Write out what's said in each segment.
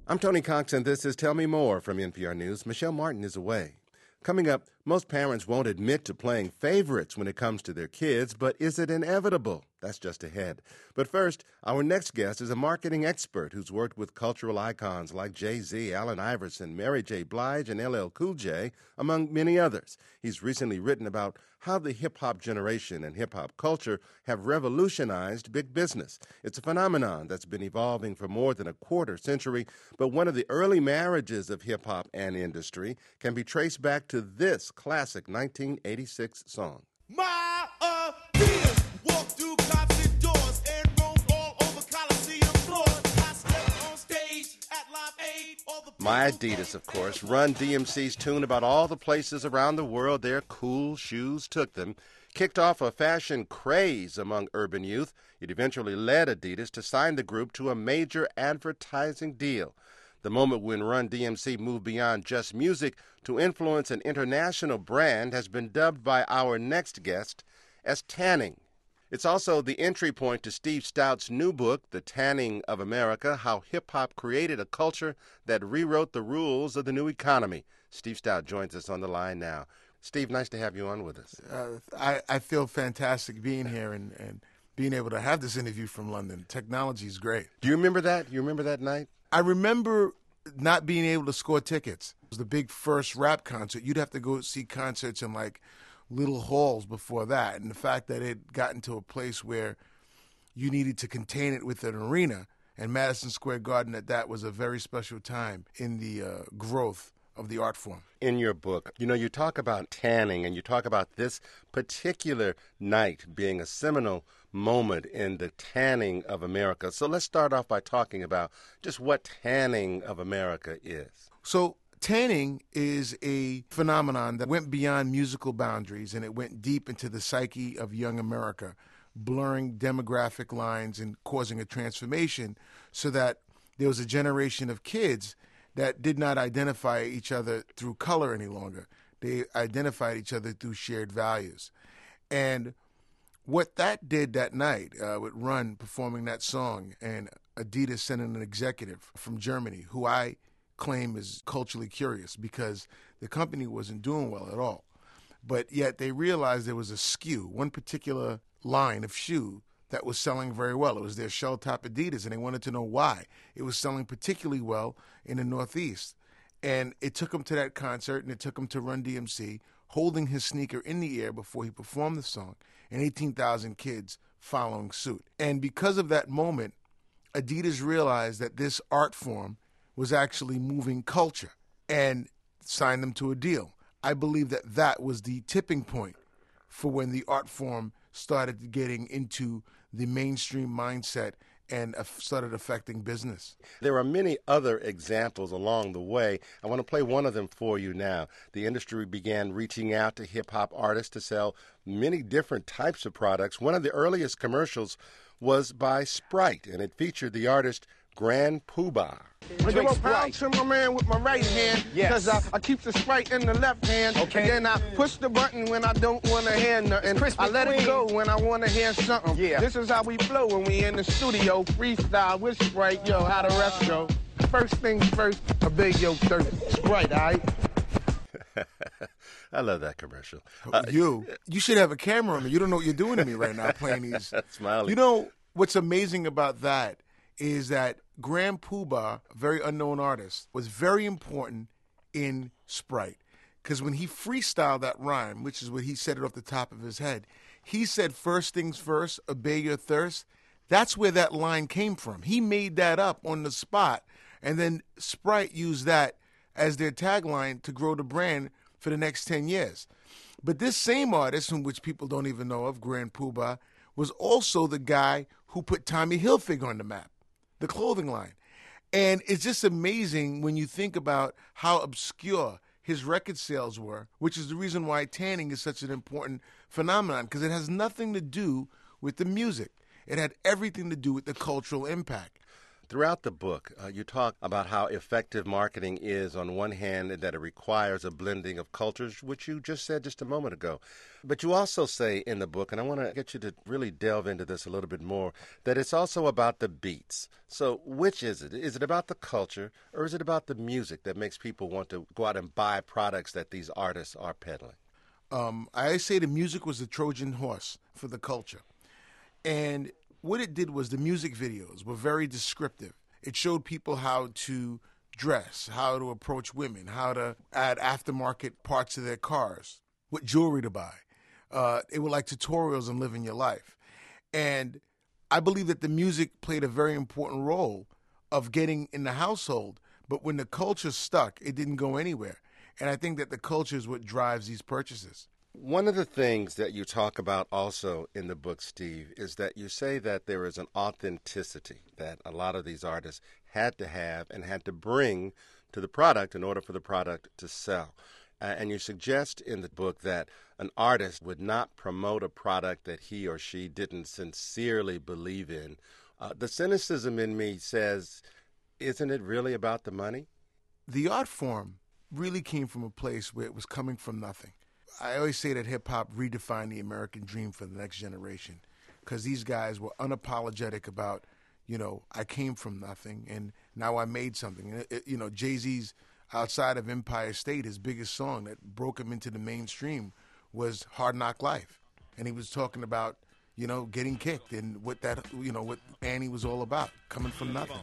I'm Tony Cox, and this is Tell Me More from NPR News. Michelle Martin is away. Coming up, most parents won't admit to playing favorites when it comes to their kids, but is it inevitable? That's just ahead. But first, our next guest is a marketing expert who's worked with cultural icons like Jay-Z, Allen Iverson, Mary J. Blige, and LL Cool J, among many others. He's recently written about how the hip-hop generation and hip-hop culture have revolutionized big business. It's a phenomenon that's been evolving for more than a quarter century, but one of the early marriages of hip-hop and industry can be traced back to this classic 1986 song. My ideas walk through concert doors and roam all over Coliseum floors. I step on stage at Live Aid. My Adidas, of course, Run DMC's tune about all the places around the world their cool shoes took them, kicked off a fashion craze among urban youth. It eventually led Adidas to sign the group to a major advertising deal. The moment when Run DMC moved beyond just music to influence an international brand has been dubbed by our next guest as tanning. It's also the entry point to Steve Stout's new book, The Tanning of America, How Hip-Hop Created a Culture That Rewrote the Rules of the New Economy. Steve Stout joins us on the line now. Steve, nice to have you on with us. I feel fantastic being here and being able to have this interview from London. Technology is great. Do you remember that? You remember that night? I remember not being able to score tickets. It was the big first rap concert. You'd have to go see concerts in like little halls before that. And the fact that it got into a place where you needed to contain it with an arena, and Madison Square Garden at that was a very special time in the growth of the art form. In your book, you talk about tanning, and you talk about this particular night being a seminal moment in the tanning of America. So let's start off by talking about just what tanning of America is. So tanning is a phenomenon that went beyond musical boundaries, and it went deep into the psyche of young America, blurring demographic lines and causing a transformation so that there was a generation of kids that did not identify each other through color any longer. They identified each other through shared values. And what that did that night, with Run performing that song and Adidas sending an executive from Germany, who I claim is culturally curious because the company wasn't doing well at all. But yet they realized there was a skew, one particular line of shoe that was selling very well. It was their shell-top Adidas, and they wanted to know why. It was selling particularly well in the Northeast. And it took him to that concert, and it took him to Run DMC, holding his sneaker in the air before he performed the song, and 18,000 kids following suit. And because of that moment, Adidas realized that this art form was actually moving culture and signed them to a deal. I believe that that was the tipping point for when the art form started getting into the mainstream mindset and started affecting business. There are many other examples along the way. I want to play one of them for you now. The industry began reaching out to hip-hop artists to sell many different types of products. One of the earliest commercials was by Sprite, and it featured the artist Grand Poobah. I give a pound to my man with my right hand, because I keep the Sprite in the left hand, and then I push the button when I don't want to hear nothing. I let it go when I want to hear something. This is how we flow when we in the studio, freestyle with Sprite. Yo, how the rest go? First things first, a big yo thirst. Sprite, all right? I love that commercial. You should have a camera on me. You don't know what you're doing to me right now playing these. Smiling. You know, what's amazing about that is that Grand Poobah, a very unknown artist, was very important in Sprite. Because when he freestyled that rhyme, which is what he said it off the top of his head, he said, first things first, obey your thirst. That's where that line came from. He made that up on the spot, and then Sprite used that as their tagline to grow the brand for the next 10 years. But this same artist, from which people don't even know of, Grand Poobah, was also the guy who put Tommy Hilfiger on the map, the clothing line. And it's just amazing when you think about how obscure his record sales were, which is the reason why tanning is such an important phenomenon, because it has nothing to do with the music. It had everything to do with the cultural impact. Throughout the book, you talk about how effective marketing is, on one hand, and that it requires a blending of cultures, which you just said just a moment ago. But you also say in the book, and I want to get you to really delve into this a little bit more, that it's also about the beats. So which is it? Is it about the culture, or is it about the music that makes people want to go out and buy products that these artists are peddling? I say the music was the Trojan horse for the culture. And what it did was the music videos were very descriptive. It showed people how to dress, how to approach women, how to add aftermarket parts to their cars, what jewelry to buy. It were like tutorials on living your life. And I believe that the music played a very important role of getting in the household. But when the culture stuck, it didn't go anywhere. And I think that the culture is what drives these purchases. One of the things that you talk about also in the book, Steve, is that you say that there is an authenticity that a lot of these artists had to have and had to bring to the product in order for the product to sell. And you suggest in the book that an artist would not promote a product that he or she didn't sincerely believe in. The cynicism in me says, isn't it really about the money? The art form really came from a place where it was coming from nothing. I always say that hip-hop redefined the American dream for the next generation, because these guys were unapologetic about, I came from nothing and now I made something. Jay-Z's Outside of Empire State, his biggest song that broke him into the mainstream was Hard Knock Life. And he was talking about, getting kicked and what Annie was all about, coming from nothing.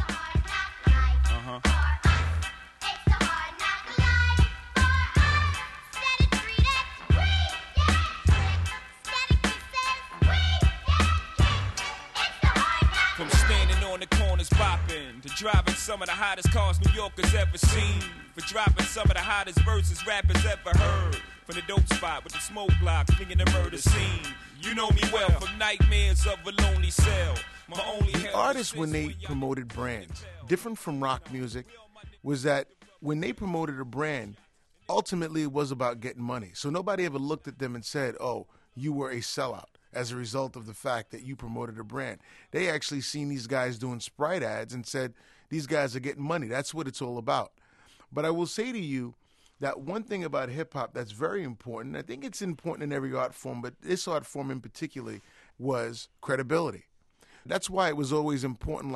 From standing on the corners bopping to driving some of the hottest cars New Yorkers ever seen, for dropping some of the hottest verses rappers ever heard, from the dope spot with the smoke block flinging the murder scene. You know me well from nightmares of a lonely cell. My only The artists, when they promoted brands, different from rock music, was that when they promoted a brand, ultimately it was about getting money. So nobody ever looked at them and said, oh, you were a sellout as a result of the fact that you promoted a brand. They actually seen these guys doing Sprite ads and said, these guys are getting money. That's what it's all about. But I will say to you that one thing about hip-hop that's very important, I think it's important in every art form, but this art form in particular, was credibility. That's why it was always important,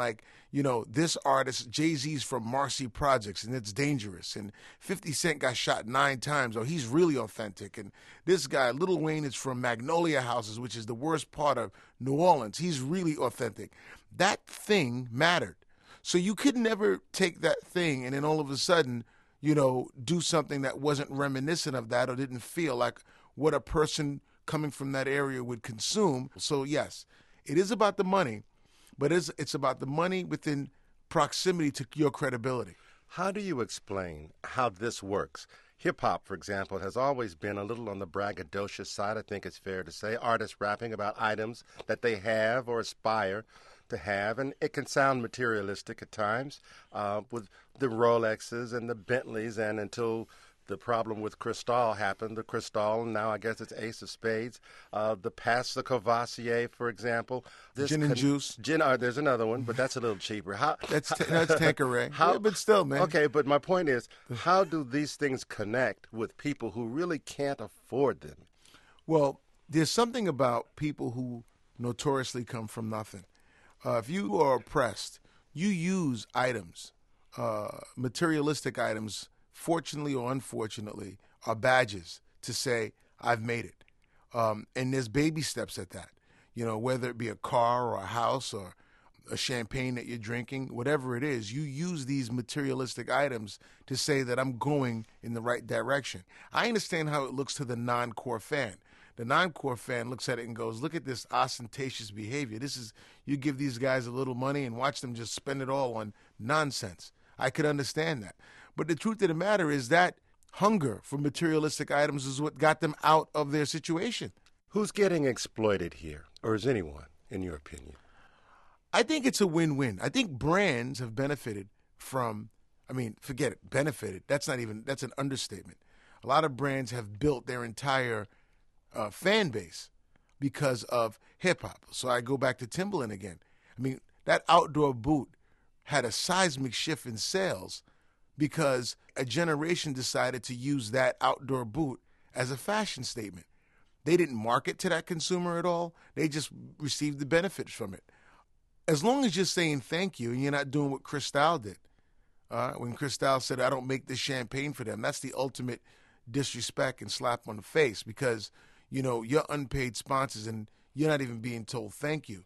this artist, Jay-Z's from Marcy Projects, and it's dangerous. And 50 Cent got shot 9 times, or he's really authentic. And this guy, Lil Wayne, is from Magnolia Houses, which is the worst part of New Orleans. He's really authentic. That thing mattered. So you could never take that thing and then all of a sudden, do something that wasn't reminiscent of that or didn't feel like what a person coming from that area would consume. So yes, it is about the money, but it's about the money within proximity to your credibility. How do you explain how this works? Hip-hop, for example, has always been a little on the braggadocious side, I think it's fair to say. Artists rapping about items that they have or aspire to have, and it can sound materialistic at times with the Rolexes and the Bentleys, and until the problem with Cristal happened, the Cristal, and now I guess it's Ace of Spades. The Pass the Courvoisier, for example. Gin and Juice. There's another one, but that's a little cheaper. That's Tanqueray. Yeah, but still, man. Okay, but my point is, how do these things connect with people who really can't afford them? Well, there's something about people who notoriously come from nothing. If you are oppressed, you use items, materialistic items, fortunately or unfortunately, are badges to say, I've made it. And there's baby steps at that, whether it be a car or a house or a champagne that you're drinking, whatever it is, you use these materialistic items to say that I'm going in the right direction. I understand how it looks to the non-core fan. The non-core fan looks at it and goes, look at this ostentatious behavior. You give these guys a little money and watch them just spend it all on nonsense. I could understand that. But the truth of the matter is that hunger for materialistic items is what got them out of their situation. Who's getting exploited here, or is anyone, in your opinion? I think it's a win-win. I think brands have benefited from, forget it, benefited. That's an understatement. A lot of brands have built their entire fan base because of hip-hop. So I go back to Timberland again. That outdoor boot had a seismic shift in sales because a generation decided to use that outdoor boot as a fashion statement. They didn't market to that consumer at all. They just received the benefits from it. As long as you're saying thank you and you're not doing what Cristal did. When Cristal said, I don't make this champagne for them, that's the ultimate disrespect and slap on the face because, you're unpaid sponsors and you're not even being told thank you.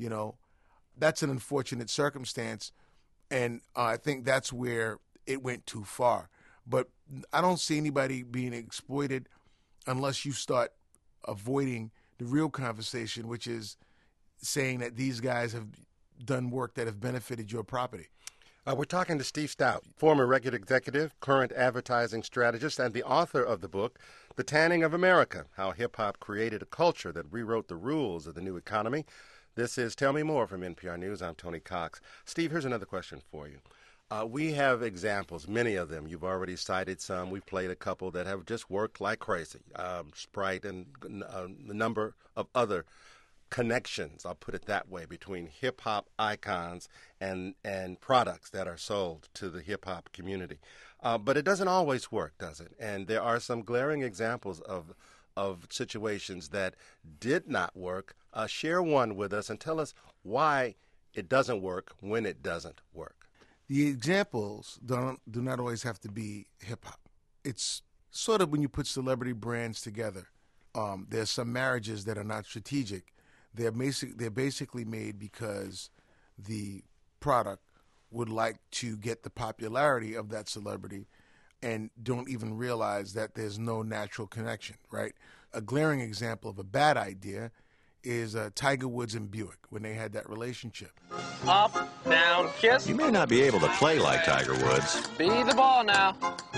That's an unfortunate circumstance, and I think that's where it went too far. But I don't see anybody being exploited unless you start avoiding the real conversation, which is saying that these guys have done work that have benefited your property. We're talking to Steve Stoute, former record executive, current advertising strategist, and the author of the book, The Tanning of America, How Hip-Hop Created a Culture That Rewrote the Rules of the New Economy. This is Tell Me More from NPR News. I'm Tony Cox. Steve, here's another question for you. We have examples, many of them. You've already cited some. We've played a couple that have just worked like crazy. Sprite and a number of other connections, I'll put it that way, between hip-hop icons and products that are sold to the hip-hop community. But it doesn't always work, does it? And there are some glaring examples of situations that did not work. Share one with us and tell us why it doesn't work when it doesn't work. The examples do not always have to be hip-hop. It's sort of when you put celebrity brands together. There's some marriages that are not strategic. They're basically made because the product would like to get the popularity of that celebrity and don't even realize that there's no natural connection, right? A glaring example of a bad idea is Tiger Woods and Buick when they had that relationship. Up, down, kiss. You may not be able to play like Tiger Woods, Be the ball now.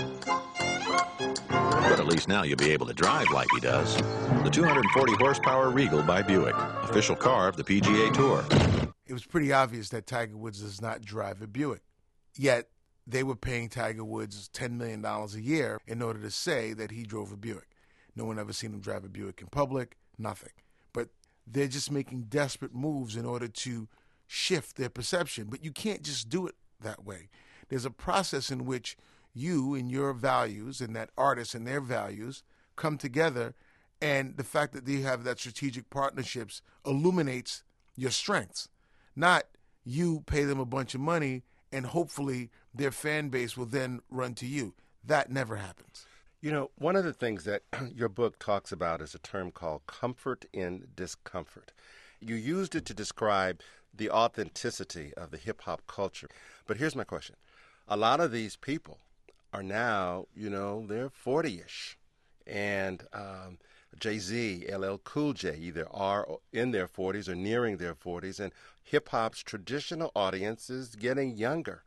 but at least now you'll be able to drive like he does. The 240 horsepower Regal by Buick, official car of the PGA Tour. It was pretty obvious that Tiger Woods does not drive a Buick. Yet they were paying Tiger Woods $10 million a year in order to say that he drove a Buick. No one ever seen him drive a Buick in public, nothing. But they're just making desperate moves in order to shift their perception. But you can't just do it that way. There's a process in which you and your values and that artist and their values come together, and the fact that they have that strategic partnerships illuminates your strengths. Not you pay them a bunch of money and hopefully their fan base will then run to you. That never happens. One of the things that your book talks about is a term called comfort in discomfort. You used it to describe the authenticity of the hip-hop culture. But here's my question. A lot of these people are now, they're 40-ish. And Jay-Z, LL Cool J either are in their 40s or nearing their 40s. And hip-hop's traditional audience is getting younger.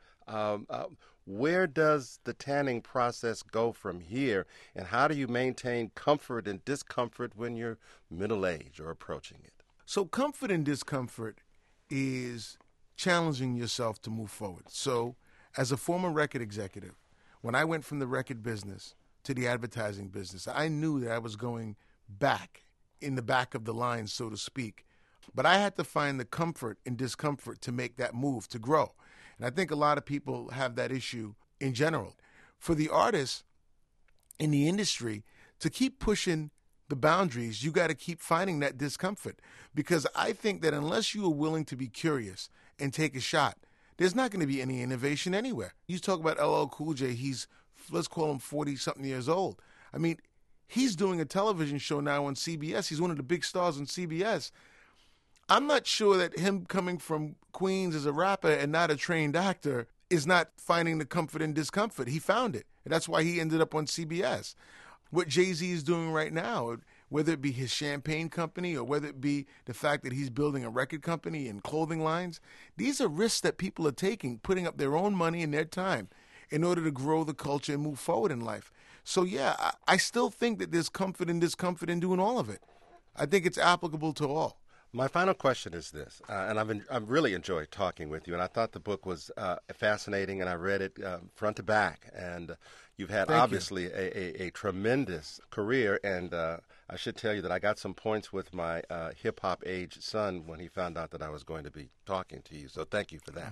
Where does the tanning process go from here, and how do you maintain comfort and discomfort when you're middle-aged or approaching it? So comfort and discomfort is challenging yourself to move forward. So as a former record executive, when I went from the record business to the advertising business, I knew that I was going back in the back of the line, so to speak. But I had to find the comfort and discomfort to make that move, to grow. And I think a lot of people have that issue in general. For the artists in the industry to keep pushing the boundaries, you got to keep finding that discomfort. Because I think that unless you are willing to be curious and take a shot, there's not going to be any innovation anywhere. You talk about LL Cool J, he's, let's call him 40-something years old. I mean, he's doing a television show now on CBS. He's one of the big stars on CBS. I'm not sure that him coming from Queens as a rapper and not a trained actor is not finding the comfort and discomfort. He found it. And that's why he ended up on CBS. What Jay-Z is doing right now, whether it be his champagne company or whether it be the fact that he's building a record company and clothing lines, these are risks that people are taking, putting up their own money and their time in order to grow the culture and move forward in life. So, yeah, I still think that there's comfort and discomfort in doing all of it. I think it's applicable to all. My final question is this, and I've really enjoyed talking with you, and I thought the book was fascinating, and I read it front to back, and you've had obviously a tremendous career, and I should tell you that I got some points with my hip-hop age son when he found out that I was going to be talking to you, so thank you for that.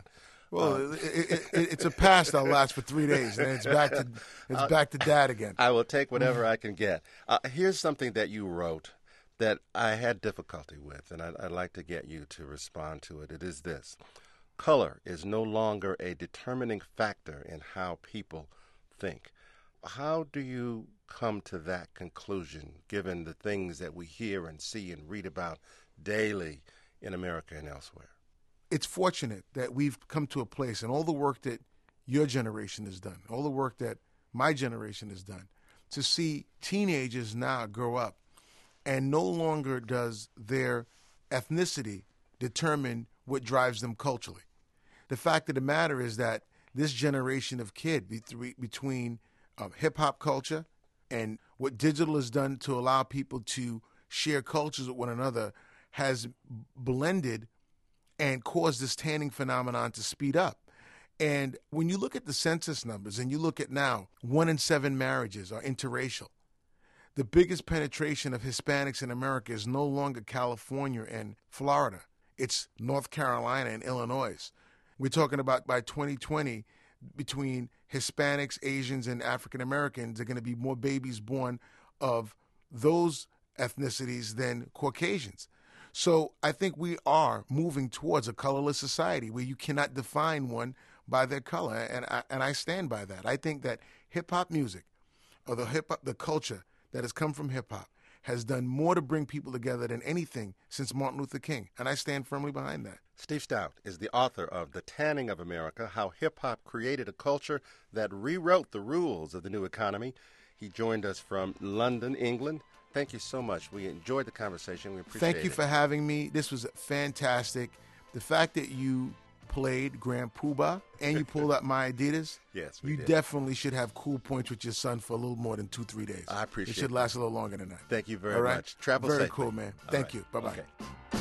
Well, it's a past that'll last for 3 days, and then it's back to dad again. I will take whatever I can get. Here's something that you wrote that I had difficulty with, and I'd like to get you to respond to it. It is this: color is no longer a determining factor in how people think. How do you come to that conclusion, given the things that we hear and see and read about daily in America and elsewhere? It's fortunate that we've come to a place, and all the work that your generation has done, all the work that my generation has done, to see teenagers now grow up, and no longer does their ethnicity determine what drives them culturally. The fact of the matter is that this generation of kid, between hip-hop culture and what digital has done to allow people to share cultures with one another, has blended and caused this tanning phenomenon to speed up. And when you look at the census numbers and you look at now, 1 in 7 marriages are interracial. The biggest penetration of Hispanics in America is no longer California and Florida. It's North Carolina and Illinois. We're talking about by 2020, between Hispanics, Asians, and African Americans, there are going to be more babies born of those ethnicities than Caucasians. So I think we are moving towards a colorless society where you cannot define one by their color, and I stand by that. I think that hip-hop music, or the culture that has come from hip-hop, has done more to bring people together than anything since Martin Luther King, and I stand firmly behind that. Steve Stout is the author of The Tanning of America, How Hip-Hop Created a Culture That Rewrote the Rules of the New Economy. He joined us from London, England. Thank you so much. We enjoyed the conversation. We appreciate it. Thank you for having me. This was fantastic. The fact that you played Grand Poobah and you pulled out my Adidas, yes, you did. Definitely should have cool points with your son for a little more than 2-3 days. I appreciate it. It should last a little longer than that. Thank you very much. Travel Very safely. cool, man. All Thank right. you. Bye-bye. Okay.